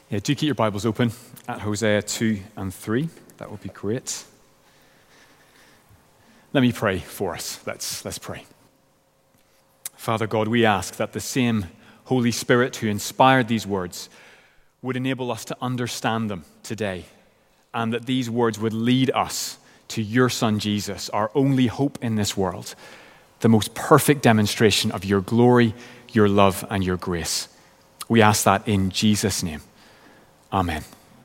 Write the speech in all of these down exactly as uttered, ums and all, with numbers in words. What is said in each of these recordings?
Yeah, do keep your Bibles open at Hosea two and three. That would be great. Let me pray for us. Let's, let's pray. Father God, we ask that the same Holy Spirit who inspired these words would enable us to understand them today, and that these words would lead us to your Son Jesus, our only hope in this world, the most perfect demonstration of your glory, your love, and your grace. We ask that in Jesus' name. Amen.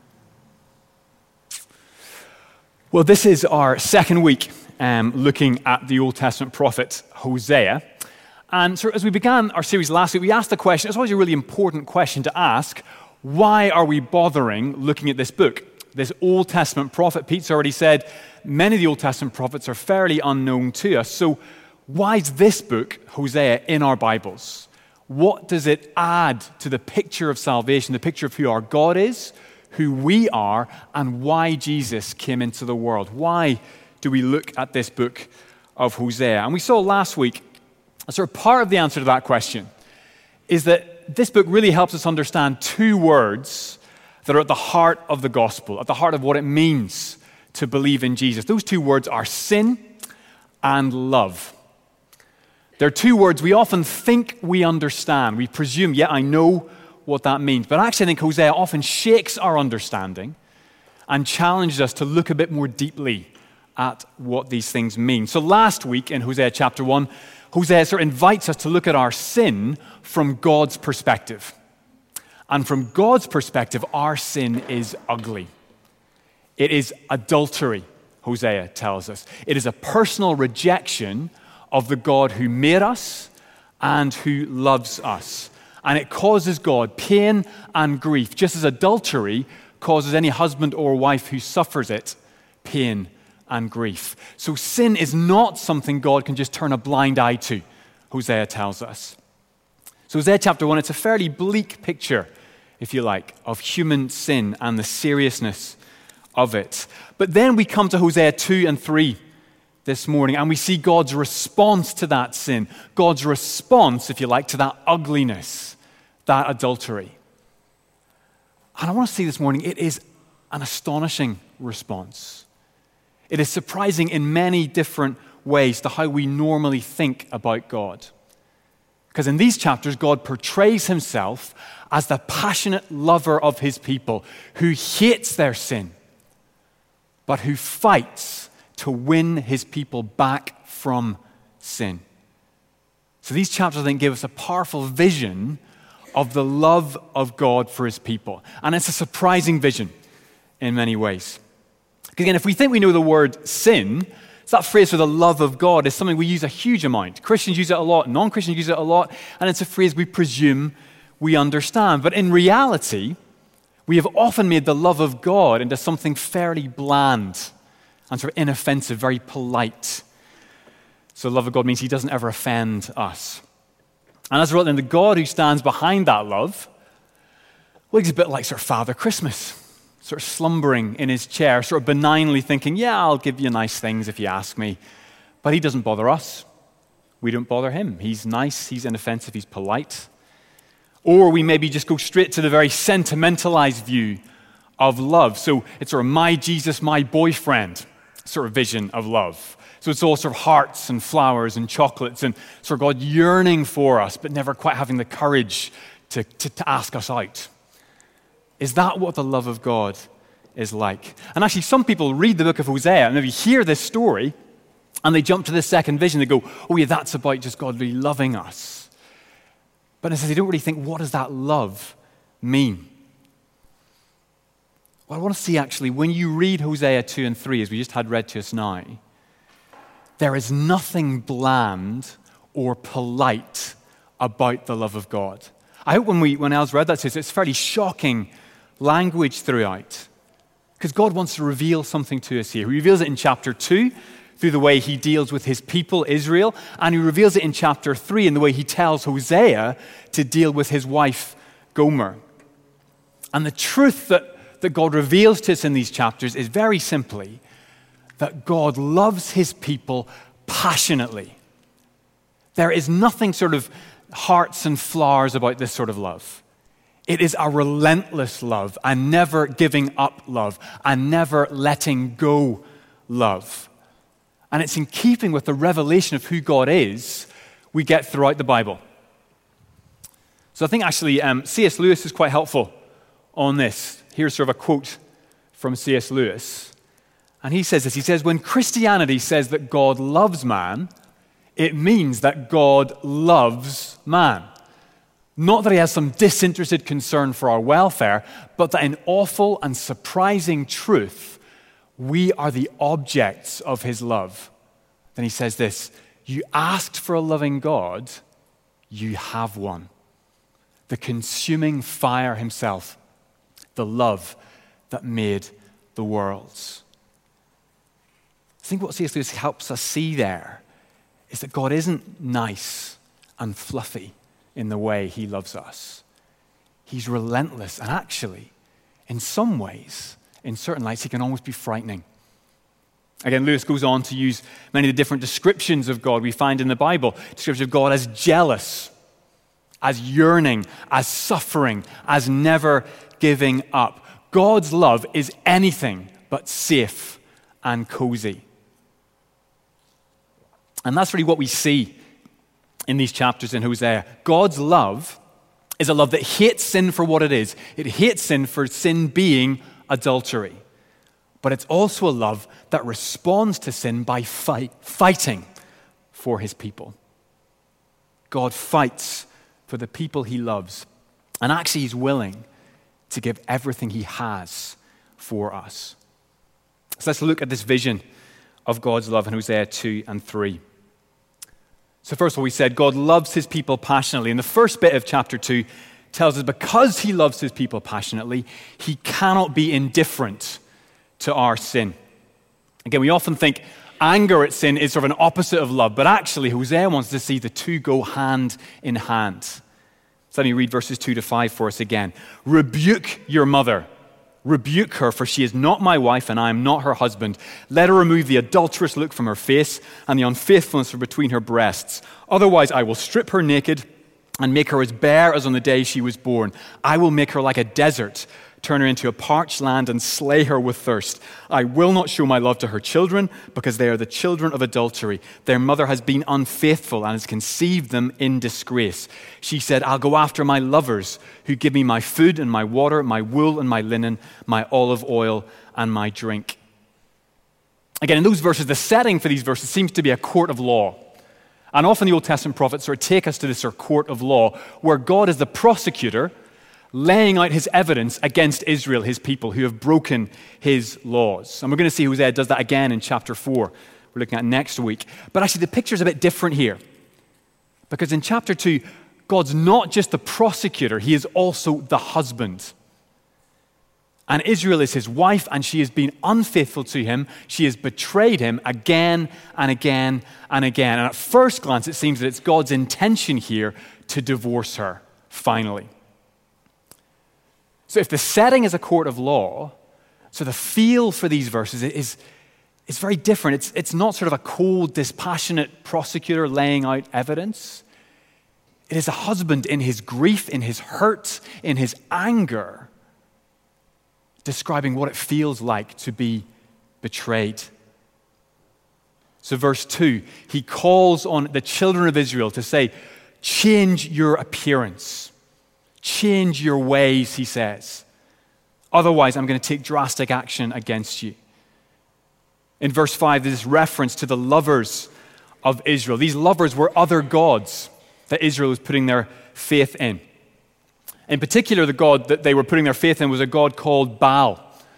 Well, this is our second week um, looking at the Old Testament prophet Hosea. And so as we began our series last week, we asked the question, it's always a really important question to ask, why are we bothering looking at this book? This Old Testament prophet, Pete's already said, many of the Old Testament prophets are fairly unknown to us. So why is this book, Hosea, in our Bibles? What does it add to the picture of salvation, the picture of who our God is, who we are, and why Jesus came into the world? Why do we look at this book of Hosea? And we saw last week, sort of part of the answer to that question is that this book really helps us understand two words that are at the heart of the gospel, at the heart of what it means to believe in Jesus. Those two words are sin and love. They're two words we often think we understand. We presume, yeah, I know what that means. But actually, I think Hosea often shakes our understanding and challenges us to look a bit more deeply at what these things mean. So last week in Hosea chapter one, Hosea sort of invites us to look at our sin from God's perspective. And from God's perspective, our sin is ugly. It is adultery, Hosea tells us. It is a personal rejection of the God who made us and who loves us. And it causes God pain and grief, just as adultery causes any husband or wife who suffers it pain and grief. So sin is not something God can just turn a blind eye to, Hosea tells us. So Hosea chapter one, it's a fairly bleak picture, if you like, of human sin and the seriousness of it. But then we come to Hosea two and three this morning, and we see God's response to that sin, God's response, if you like, to that ugliness, that adultery. And I want to see this morning, it is an astonishing response. It is surprising in many different ways to how we normally think about God. Because in these chapters, God portrays himself as the passionate lover of his people who hates their sin, but who fights to win his people back from sin. So these chapters, I think, give us a powerful vision of the love of God for his people. And it's a surprising vision in many ways. Because again, if we think we know the word sin, it's that phrase for the love of God is something we use a huge amount. Christians use it a lot, non-Christians use it a lot, and it's a phrase we presume we understand. But in reality, we have often made the love of God into something fairly bland and sort of inoffensive, very polite. So the love of God means he doesn't ever offend us. And as a result, then the God who stands behind that love, well, he's a bit like sort of Father Christmas, sort of slumbering in his chair, sort of benignly thinking, yeah, I'll give you nice things if you ask me. But he doesn't bother us. We don't bother him. He's nice, he's inoffensive, he's polite. Or we maybe just go straight to the very sentimentalized view of love. So it's sort of my Jesus, my boyfriend sort of vision of love. So it's all sort of hearts and flowers and chocolates and sort of God yearning for us, but never quite having the courage to, to, to ask us out. Is that what the love of God is like? And actually, some people read the book of Hosea and maybe hear this story and they jump to the second vision. They go, oh yeah, that's about just God really loving us. But as they don't really think, what does that love mean? Well, I want to see actually, when you read Hosea two and three, as we just had read to us now, there is nothing bland or polite about the love of God. I hope when we when Els read that to us, it's fairly shocking language throughout. Because God wants to reveal something to us here. He reveals it in chapter two through the way he deals with his people, Israel, and he reveals it in chapter three in the way he tells Hosea to deal with his wife, Gomer. And the truth that that God reveals to us in these chapters is very simply that God loves his people passionately. There is nothing sort of hearts and flowers about this sort of love. It is a relentless love, a never giving up love, a never letting go love. And it's in keeping with the revelation of who God is we get throughout the Bible. So I think actually um, C S Lewis is quite helpful on this. Here's sort of a quote from C S Lewis. And he says this, he says, when Christianity says that God loves man, it means that God loves man. Not that he has some disinterested concern for our welfare, but that in awful and surprising truth, we are the objects of his love. Then he says this, you asked for a loving God, you have one. The consuming fire himself, the love that made the worlds. I think what C S Lewis helps us see there is that God isn't nice and fluffy in the way he loves us. He's relentless, and actually, in some ways, in certain lights, he can almost be frightening. Again, Lewis goes on to use many of the different descriptions of God we find in the Bible. Descriptions of God as jealous, as yearning, as suffering, as never giving up. God's love is anything but safe and cozy. And that's really what we see in these chapters in Hosea. God's love is a love that hates sin for what it is. It hates sin for sin being adultery. But it's also a love that responds to sin by fight, fighting for his people. God fights for the people he loves. And actually he's willing to give everything he has for us. So let's look at this vision of God's love in Hosea two and three. So first of all, we said God loves his people passionately. And the first bit of chapter two tells us because he loves his people passionately, he cannot be indifferent to our sin. Again, we often think anger at sin is sort of an opposite of love, but actually Hosea wants to see the two go hand in hand. So let me read verses two to five for us again. Rebuke your mother. Rebuke her, for she is not my wife, and I am not her husband. Let her remove the adulterous look from her face and the unfaithfulness from between her breasts. Otherwise, I will strip her naked and make her as bare as on the day she was born. I will make her like a desert, turn her into a parched land, and slay her with thirst. I will not show my love to her children, because they are the children of adultery. Their mother has been unfaithful and has conceived them in disgrace. She said, I'll go after my lovers, who give me my food and my water, my wool and my linen, my olive oil and my drink. Again, in those verses, the setting for these verses seems to be a court of law. And often the Old Testament prophets sort of take us to this sort of court of law, where God is the prosecutor, laying out his evidence against Israel, his people, who have broken his laws. And we're going to see Hosea does that again in chapter four. We're looking at next week. But actually, the picture's a bit different here. Because in chapter two, God's not just the prosecutor, he is also the husband. And Israel is his wife, and she has been unfaithful to him. She has betrayed him again and again and again. And at first glance, it seems that it's God's intention here to divorce her, finally. So if the setting is a court of law, so the feel for these verses is, is very different. It's, it's not sort of a cold, dispassionate prosecutor laying out evidence. It is a husband in his grief, in his hurt, in his anger, describing what it feels like to be betrayed. So verse two, he calls on the children of Israel to say, change your appearance. Change your ways, he says. Otherwise, I'm going to take drastic action against you. In verse five, there's this reference to the lovers of Israel. These lovers were other gods that Israel was putting their faith in. In particular, the god that they were putting their faith in was a god called Baal.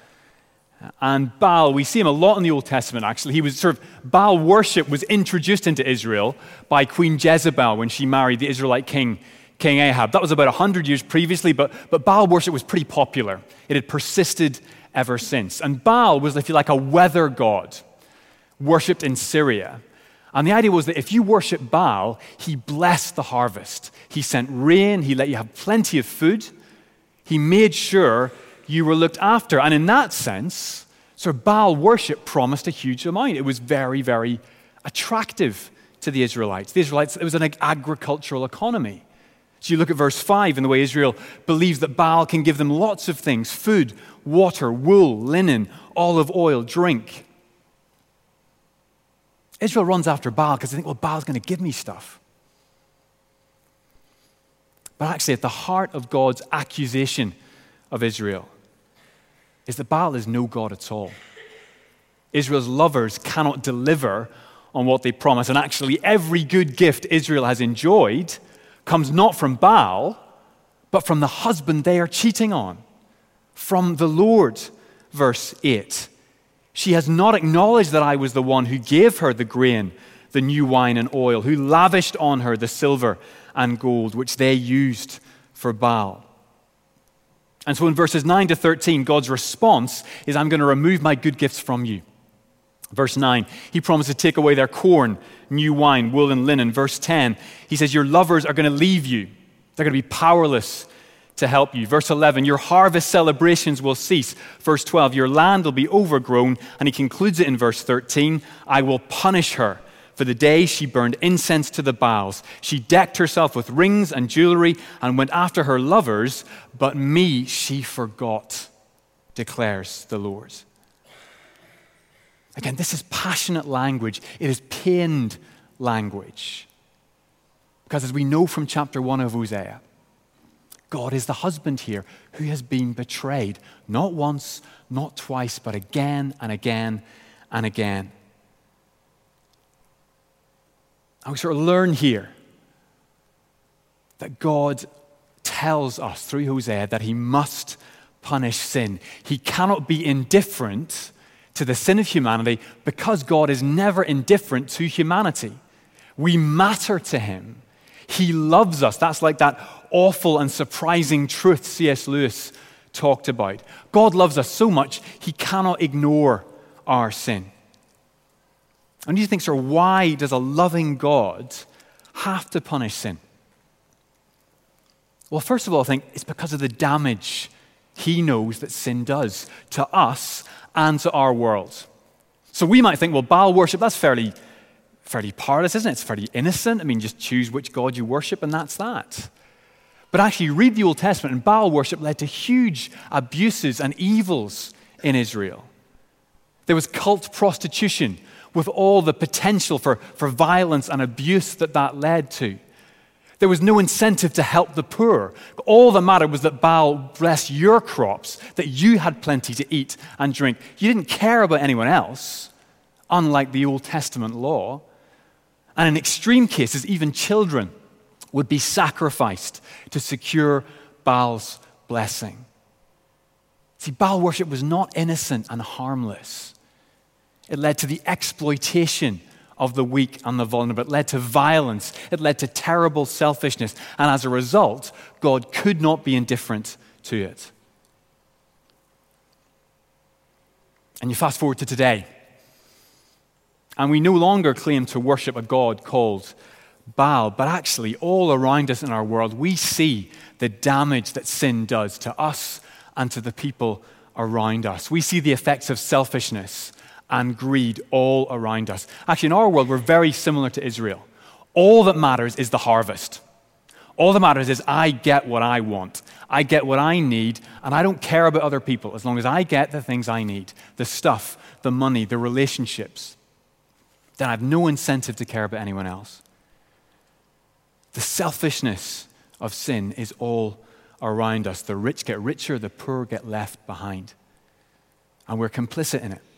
And Baal, we see him a lot in the Old Testament, actually. He was sort of, Baal worship was introduced into Israel by Queen Jezebel when she married the Israelite king, King Ahab. That was about one hundred years previously, but, but Baal worship was pretty popular. It had persisted ever since. And Baal was, if you like, a weather god worshipped in Syria. And the idea was that if you worship Baal, he blessed the harvest. He sent rain, he let you have plenty of food. He made sure you were looked after. And in that sense, so Baal worship promised a huge amount. It was very, very attractive to the Israelites. The Israelites, it was an agricultural economy. So you look at verse five and the way Israel believes that Baal can give them lots of things: food, water, wool, linen, olive oil, drink. Israel runs after Baal because they think, well, Baal's going to give me stuff. But actually, at the heart of God's accusation of Israel is that Baal is no God at all. Israel's lovers cannot deliver on what they promise. And actually, every good gift Israel has enjoyed comes not from Baal, but from the husband they are cheating on, from the Lord. Verse eight. She has not acknowledged that I was the one who gave her the grain, the new wine and oil, who lavished on her the silver and gold, which they used for Baal. And so in verses nine to thirteen, God's response is, I'm going to remove my good gifts from you. Verse nine, he promised to take away their corn, new wine, wool, and linen. Verse ten, he says, your lovers are going to leave you. They're going to be powerless to help you. Verse eleven, your harvest celebrations will cease. Verse twelve, your land will be overgrown. And he concludes it in verse thirteen, I will punish her for the day she burned incense to the Baals. She decked herself with rings and jewelry and went after her lovers, but me she forgot, declares the Lord. Again, this is passionate language. It is pained language. Because as we know from chapter one of Hosea, God is the husband here who has been betrayed. Not once, not twice, but again and again and again. And we sort of learn here that God tells us through Hosea that he must punish sin. He cannot be indifferent to the sin of humanity because God is never indifferent to humanity. We matter to him. He loves us. That's like that awful and surprising truth C S Lewis talked about. God loves us so much, he cannot ignore our sin. And you think, sir, why does a loving God have to punish sin? Well, first of all, I think it's because of the damage he knows that sin does to us and to our world. So we might think, well, Baal worship, that's fairly, fairly powerless, isn't it? It's fairly innocent. I mean, just choose which God you worship and that's that. But actually, read the Old Testament, and Baal worship led to huge abuses and evils in Israel. There was cult prostitution with all the potential for, for violence and abuse that that led to. There was no incentive to help the poor. All that mattered was that Baal blessed your crops, that you had plenty to eat and drink. You didn't care about anyone else, unlike the Old Testament law. And in extreme cases, even children would be sacrificed to secure Baal's blessing. See, Baal worship was not innocent and harmless. It led to the exploitation of the weak and the vulnerable. It led to violence. It led to terrible selfishness. And as a result, God could not be indifferent to it. And you fast forward to today, and we no longer claim to worship a God called Baal, but actually all around us in our world, we see the damage that sin does to us and to the people around us. We see the effects of selfishness and greed all around us. Actually, in our world, we're very similar to Israel. All that matters is the harvest. All that matters is I get what I want. I get what I need, and I don't care about other people as long as I get the things I need, the stuff, the money, the relationships. Then I have no incentive to care about anyone else. The selfishness of sin is all around us. The rich get richer, the poor get left behind. And we're complicit in it.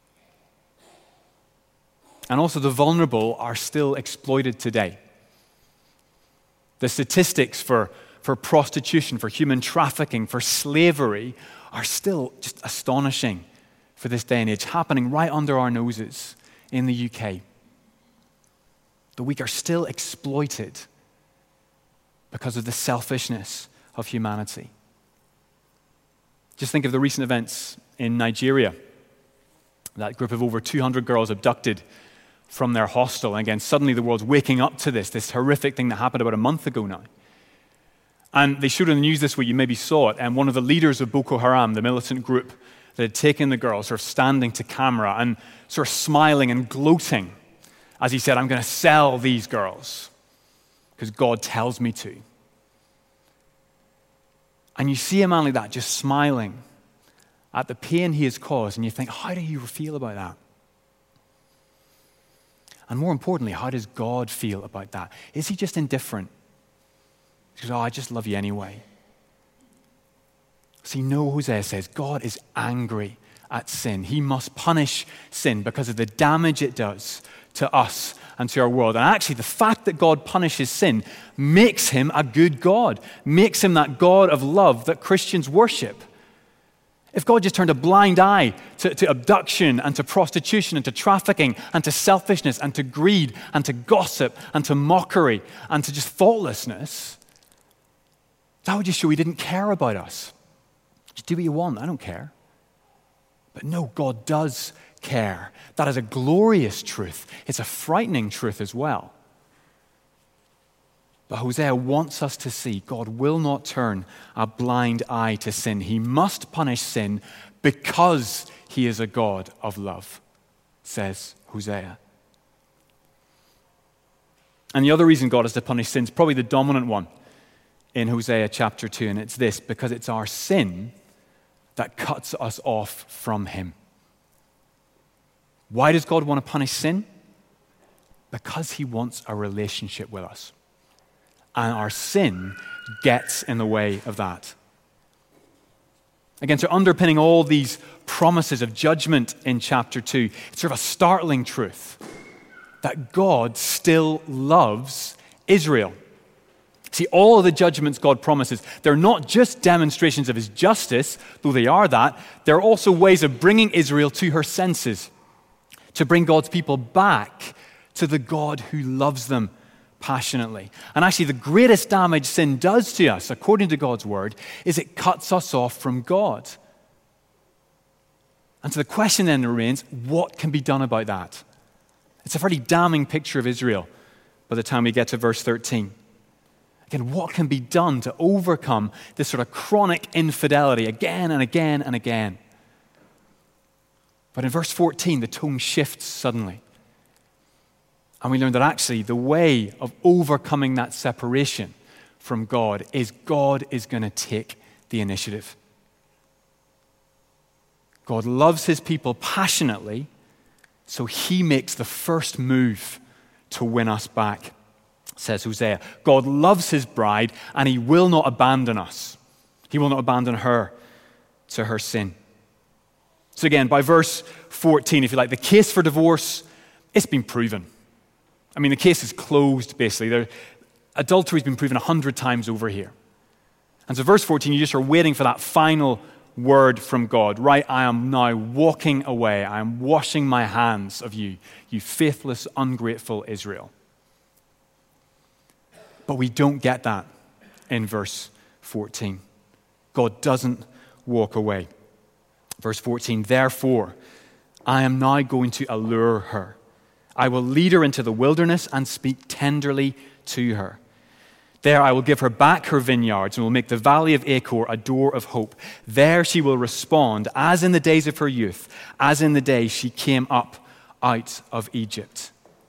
And also the vulnerable are still exploited today. The statistics for, for prostitution, for human trafficking, for slavery are still just astonishing for this day and age, happening right under our noses in the U K. The weak are still exploited because of the selfishness of humanity. Just think of the recent events in Nigeria. That group of over two hundred girls abducted from their hostel. And again, suddenly the world's waking up to this, this horrific thing that happened about a month ago now. And they showed in the news this week, you maybe saw it, and one of the leaders of Boko Haram, the militant group that had taken the girls, sort of standing to camera and sort of smiling and gloating as he said, I'm going to sell these girls because God tells me to. And you see a man like that just smiling at the pain he has caused, and you think, how do you feel about that? And more importantly, how does God feel about that? Is he just indifferent? He goes, oh, I just love you anyway. See, no, Hosea says, God is angry at sin. He must punish sin because of the damage it does to us and to our world. And actually, the fact that God punishes sin makes him a good God, makes him that God of love that Christians worship. If God just turned a blind eye to, to abduction and to prostitution and to trafficking and to selfishness and to greed and to gossip and to mockery and to just thoughtlessness, that would just show he didn't care about us. Just do what you want, I don't care. But no, God does care. That is a glorious truth. It's a frightening truth as well. But Hosea wants us to see God will not turn a blind eye to sin. He must punish sin because he is a God of love, says Hosea. And the other reason God has to punish sin is probably the dominant one in Hosea chapter two, and it's this: because it's our sin that cuts us off from him. Why does God want to punish sin? Because he wants a relationship with us. And our sin gets in the way of that. Again, so underpinning all these promises of judgment in chapter two, it's sort of a startling truth that God still loves Israel. See, all of the judgments God promises, they're not just demonstrations of his justice, though they are that. They're also ways of bringing Israel to her senses, to bring God's people back to the God who loves them passionately. And actually, the greatest damage sin does to us, according to God's word, is it cuts us off from God. And so the question then remains, what can be done about that? It's a fairly damning picture of Israel by the time we get to verse thirteen. Again, what can be done to overcome this sort of chronic infidelity again and again and again? But in verse fourteen, the tone shifts suddenly. And we learn that actually the way of overcoming that separation from God is God is going to take the initiative. God loves his people passionately, so he makes the first move to win us back, says Hosea. God loves his bride, and he will not abandon us. He will not abandon her to her sin. So again, by verse fourteen, if you like, the case for divorce, it's been proven. I mean, the case is closed, basically. There, adultery's been proven a hundred times over here. And so verse fourteen, you just are waiting for that final word from God. Right, I am now walking away. I am washing my hands of you, you faithless, ungrateful Israel. But we don't get that in verse fourteen. God doesn't walk away. Verse fourteen, therefore, I am now going to allure her. I will lead her into the wilderness and speak tenderly to her. There I will give her back her vineyards and will make the valley of Achor a door of hope. There she will respond as in the days of her youth, as in the day she came up out of Egypt.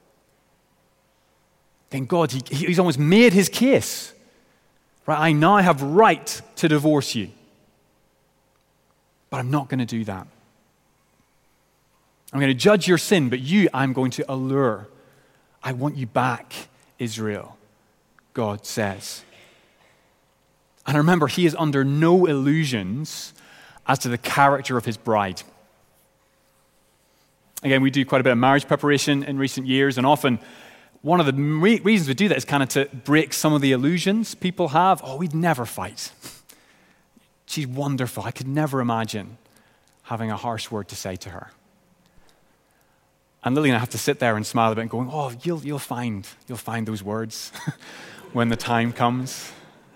Then God, he, he's almost made his case. Right? I now have right to divorce you. But I'm not going to do that. I'm going to judge your sin, but you I'm going to allure. I want you back, Israel, God says. And remember, he is under no illusions as to the character of his bride. Again, we do quite a bit of marriage preparation in recent years, and often one of the re- reasons we do that is kind of to break some of the illusions people have. Oh, we'd never fight. She's wonderful. I could never imagine having a harsh word to say to her. And Lily and I have to sit there and smile a bit and going, oh, you'll, you'll find, you'll find those words when the time comes.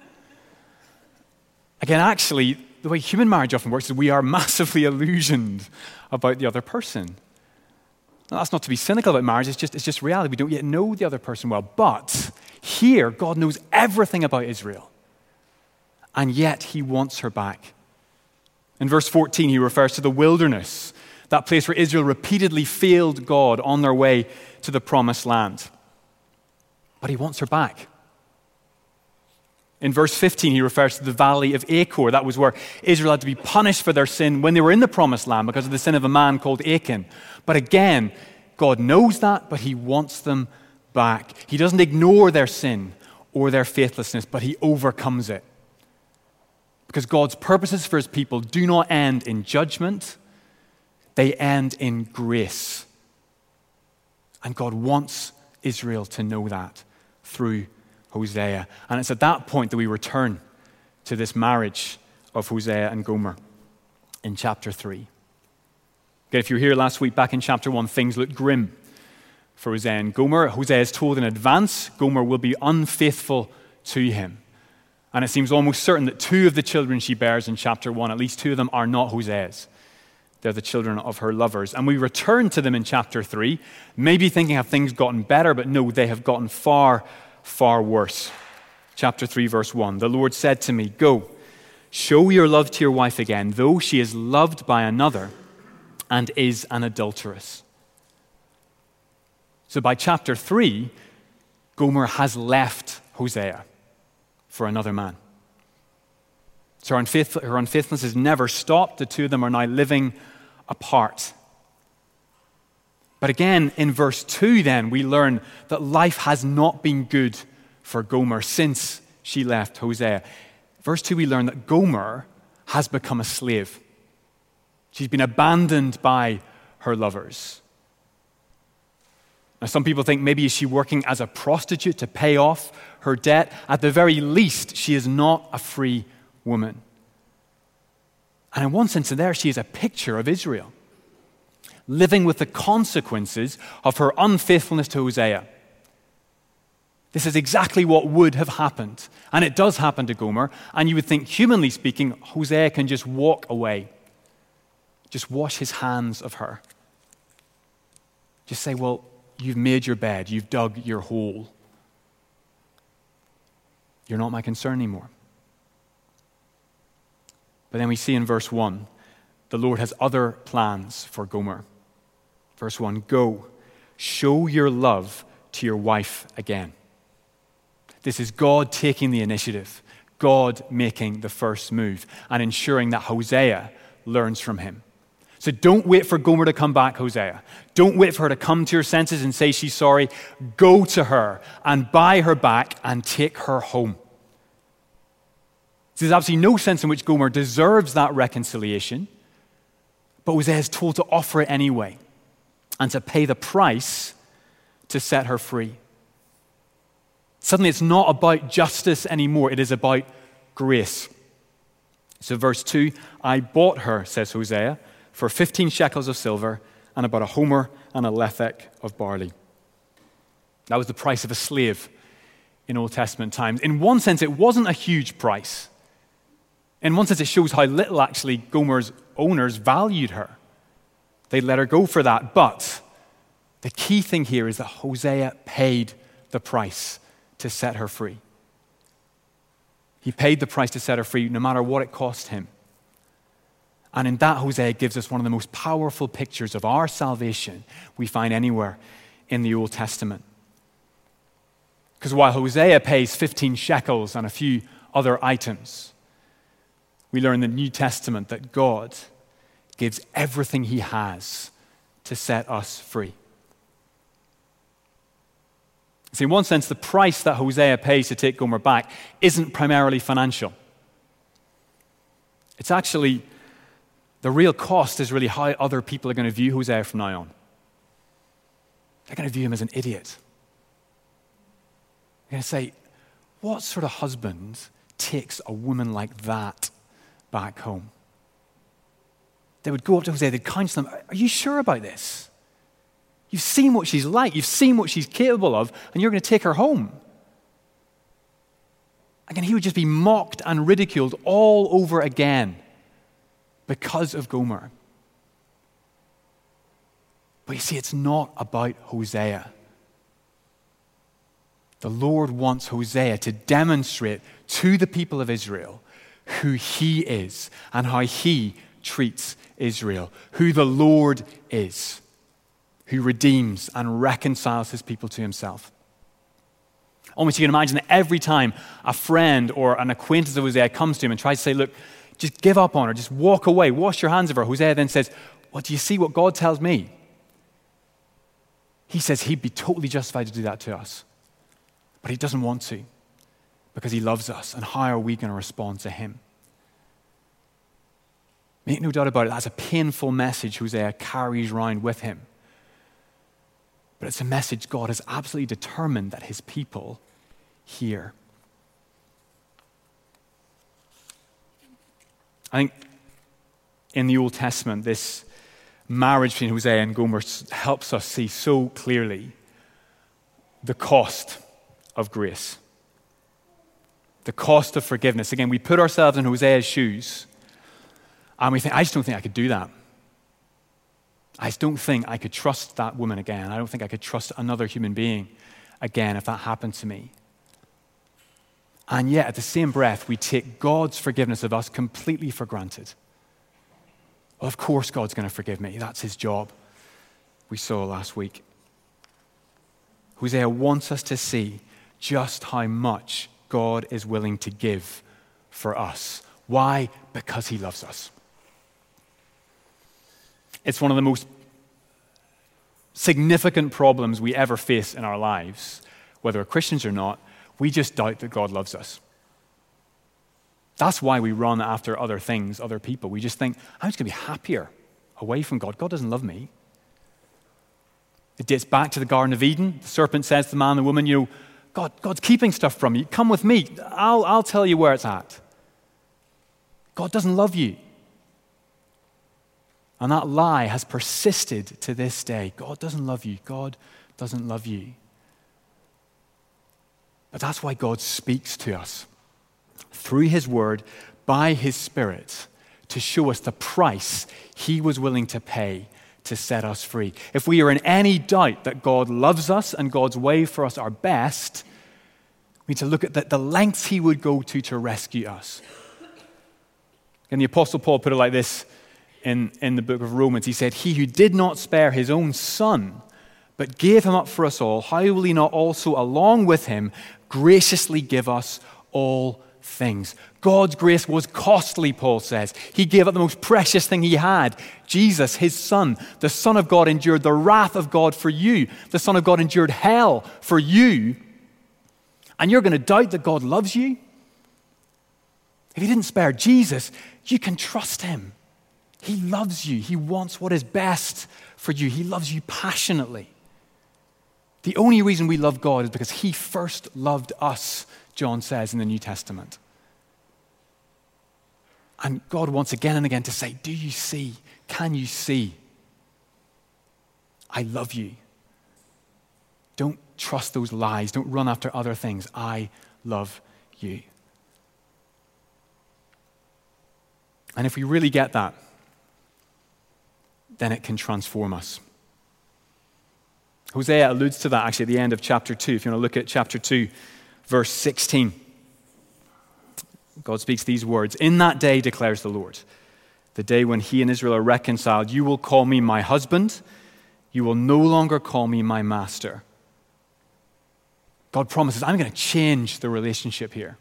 Again, actually, the way human marriage often works is we are massively illusioned about the other person. Now, that's not to be cynical about marriage, it's just, it's just reality. We don't yet know the other person well. But here, God knows everything about Israel. And yet, he wants her back. In verse fourteen, he refers to the wilderness, that place where Israel repeatedly failed God on their way to the promised land. But he wants her back. In verse fifteen, he refers to the valley of Achor. That was where Israel had to be punished for their sin when they were in the promised land because of the sin of a man called Achan. But again, God knows that, but he wants them back. He doesn't ignore their sin or their faithlessness, but he overcomes it. Because God's purposes for his people do not end in judgment, they end in grace. And God wants Israel to know that through Hosea. And it's at that point that we return to this marriage of Hosea and Gomer in chapter three. Okay, if you were here last week, back in chapter one, things looked grim for Hosea and Gomer. Hosea is told in advance Gomer will be unfaithful to him. And it seems almost certain that two of the children she bears in chapter one, at least two of them, are not Hosea's. They're the children of her lovers. And we return to them in chapter three, maybe thinking have things gotten better, but no, they have gotten far, far worse. Chapter three, verse one, the Lord said to me, "Go, show your love to your wife again, though she is loved by another and is an adulteress." So by chapter three, Gomer has left Hosea for another man. So her, unfaithful, her unfaithfulness has never stopped. The two of them are now living apart. But again, in verse two then, we learn that life has not been good for Gomer since she left Hosea. Verse two, we learn that Gomer has become a slave. She's been abandoned by her lovers. Now, some people think maybe is she working as a prostitute to pay off her debt? At the very least, she is not a free woman. And in one sense, there, she is a picture of Israel, living with the consequences of her unfaithfulness to Hosea. This is exactly what would have happened. And it does happen to Gomer. And you would think, humanly speaking, Hosea can just walk away. Just wash his hands of her. Just say, well, you've made your bed. You've dug your hole. You're not my concern anymore. But then we see in verse one, the Lord has other plans for Gomer. Verse one, go, show your love to your wife again. This is God taking the initiative, God making the first move, and ensuring that Hosea learns from him. So don't wait for Gomer to come back, Hosea. Don't wait for her to come to her senses and say she's sorry. Go to her and buy her back and take her home. There's absolutely no sense in which Gomer deserves that reconciliation, but Hosea is told to offer it anyway and to pay the price to set her free. Suddenly it's not about justice anymore, it is about grace. So verse two, I bought her, says Hosea, for fifteen shekels of silver and about a homer and a lethek of barley. That was the price of a slave in Old Testament times. In one sense, it wasn't a huge price. In one sense, it shows how little actually Gomer's owners valued her. They let her go for that. But the key thing here is that Hosea paid the price to set her free. He paid the price to set her free no matter what it cost him. And in that, Hosea gives us one of the most powerful pictures of our salvation we find anywhere in the Old Testament. Because while Hosea pays fifteen shekels and a few other items, we learn in the New Testament that God gives everything he has to set us free. See, in one sense, the price that Hosea pays to take Gomer back isn't primarily financial. It's actually, the real cost is really how other people are going to view Hosea from now on. They're going to view him as an idiot. They're going to say, what sort of husband takes a woman like that back home? They would go up to Hosea, they'd counsel him, are you sure about this? You've seen what she's like, you've seen what she's capable of, and you're going to take her home. Again, he would just be mocked and ridiculed all over again because of Gomer. But you see, it's not about Hosea. The Lord wants Hosea to demonstrate to the people of Israel who he is and how he treats Israel, who the Lord is, who redeems and reconciles his people to himself. Almost you can imagine that every time a friend or an acquaintance of Hosea comes to him and tries to say, look, just give up on her, just walk away, wash your hands of her, Hosea then says, well, do you see what God tells me? He says he'd be totally justified to do that to us. But he doesn't want to because he loves us. And how are we going to respond to him? Make no doubt about it, that's a painful message Hosea carries around with him. But it's a message God is absolutely determined that his people hear. I think in the Old Testament, this marriage between Hosea and Gomer helps us see so clearly the cost of grace, the cost of forgiveness. Again, we put ourselves in Hosea's shoes and we think, I just don't think I could do that. I just don't think I could trust that woman again. I don't think I could trust another human being again if that happened to me. And yet, at the same breath, we take God's forgiveness of us completely for granted. Well, of course God's going to forgive me. That's his job. We saw last week. Hosea wants us to see just how much God is willing to give for us. Why? Because he loves us. It's one of the most significant problems we ever face in our lives, whether we're Christians or not. We just doubt that God loves us. That's why we run after other things, other people. We just think, I'm just going to be happier away from God. God doesn't love me. It dates back to the Garden of Eden. The serpent says to the man and the woman, you know, God, God's keeping stuff from you. Come with me. I'll, I'll tell you where it's at. God doesn't love you. And that lie has persisted to this day. God doesn't love you. God doesn't love you. But that's why God speaks to us through his word, by his Spirit, to show us the price he was willing to pay to set us free. If we are in any doubt that God loves us and God's way for us are best, we need to look at the, the lengths he would go to to rescue us. And the Apostle Paul put it like this in, in the book of Romans. He said, he who did not spare his own son, but gave him up for us all, how will he not also along with him graciously give us all things? God's grace was costly, Paul says. He gave up the most precious thing he had, Jesus, his son. The Son of God endured the wrath of God for you. The Son of God endured hell for you. And you're going to doubt that God loves you? If he didn't spare Jesus, you can trust him. He loves you. He wants what is best for you. He loves you passionately. The only reason we love God is because he first loved us, John says in the New Testament. And God wants again and again to say, do you see? Can you see? I love you. Don't trust those lies. Don't run after other things. I love you. And if we really get that, then it can transform us. Hosea alludes to that actually at the end of chapter two. If you want to look at chapter two, verse sixteen. God speaks these words. In that day, declares the Lord, the day when he and Israel are reconciled, you will call me my husband. You will no longer call me my master. God promises, I'm going to change the relationship here.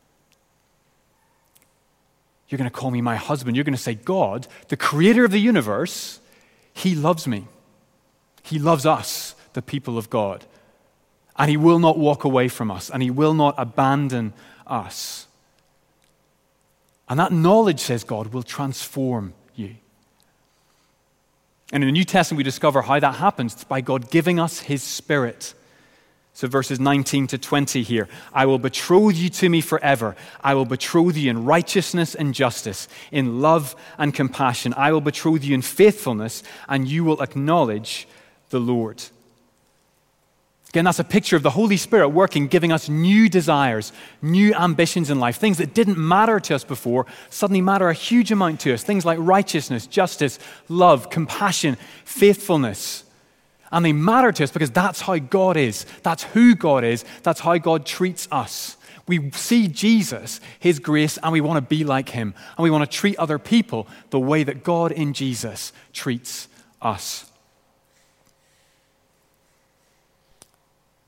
You're going to call me my husband. You're going to say, God, the creator of the universe, he loves me. He loves us, the people of God. And he will not walk away from us. And he will not abandon us. And that knowledge, says God, will transform you. And in the New Testament, we discover how that happens. It's by God giving us his Spirit. So verses nineteen to twenty here. I will betroth you to me forever. I will betroth you in righteousness and justice, in love and compassion. I will betroth you in faithfulness, and you will acknowledge the Lord. Again, that's a picture of the Holy Spirit working, giving us new desires, new ambitions in life. Things that didn't matter to us before suddenly matter a huge amount to us. Things like righteousness, justice, love, compassion, faithfulness. And they matter to us because that's how God is. That's who God is. That's how God treats us. We see Jesus, his grace, and we want to be like him. And we want to treat other people the way that God in Jesus treats us.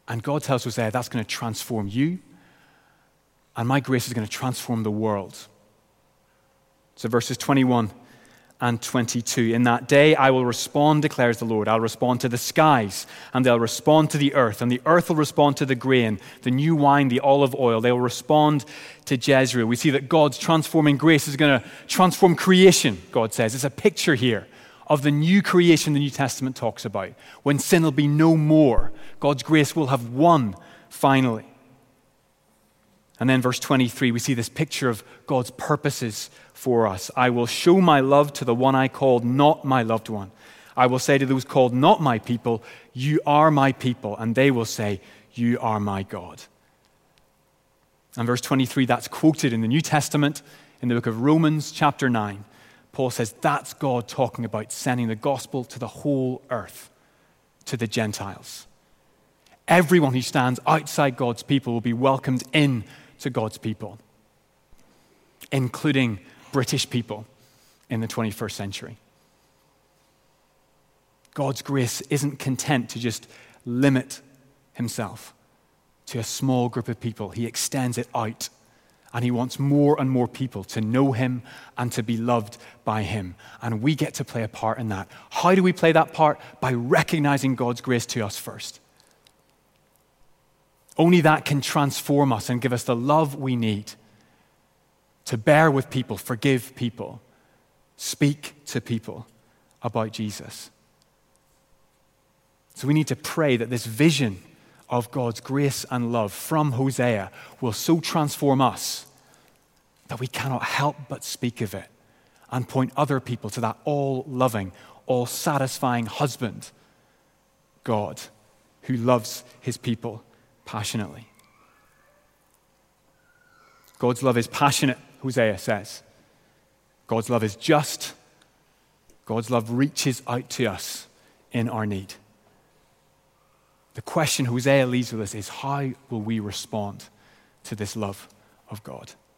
And God tells Hosea, that's going to transform you, and my grace is going to transform the world. So verses twenty-one and twenty-two. In that day I will respond, declares the Lord. I'll respond to the skies, and they'll respond to the earth, and the earth will respond to the grain, the new wine, the olive oil. They'll respond to Jezreel. We see that God's transforming grace is going to transform creation, God says. It's a picture here of the new creation the New Testament talks about. When sin will be no more, God's grace will have won finally. And then verse twenty-three, we see this picture of God's purposes for us. I will show my love to the one I called not my loved one. I will say to those called not my people, you are my people. And they will say, you are my God. And verse twenty-three, that's quoted in the New Testament in the book of Romans chapter nine. Paul says that's God talking about sending the gospel to the whole earth, to the Gentiles. Everyone who stands outside God's people will be welcomed in to God's people, including British people in the twenty-first century. God's grace isn't content to just limit himself to a small group of people. He extends it out, and he wants more and more people to know him and to be loved by him. And we get to play a part in that. How do we play that part? By recognizing God's grace to us first. Only that can transform us and give us the love we need to bear with people, forgive people, speak to people about Jesus. So we need to pray that this vision of God's grace and love from Hosea will so transform us that we cannot help but speak of it and point other people to that all-loving, all-satisfying husband, God, who loves his people passionately. God's love is passionate, Hosea says. God's love is just. God's love reaches out to us in our need. The question Hosea leaves with us is, how will we respond to this love of God?